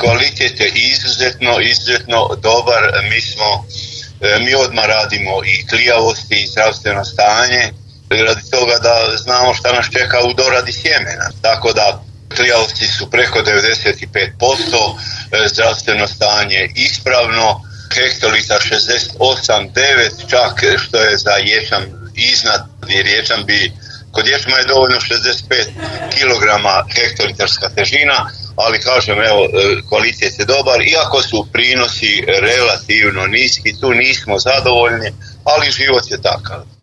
kvalitet je izuzetno dobar. Mi odmah radimo i klijavosti i zdravstveno stanje radi toga da znamo šta nas čeka u doradi sjemena. Tako da klijavosti su preko 95%, zdravstveno stanje ispravno, hektolitar 68,9 čak, što je za ječam iznad, jer ječam bi, kod ječma je dovoljno 65 kg hektolitarska težina, ali kažem, evo, kvalitet je dobar, iako su prinosi relativno niski, tu nismo zadovoljni, ali život je takav.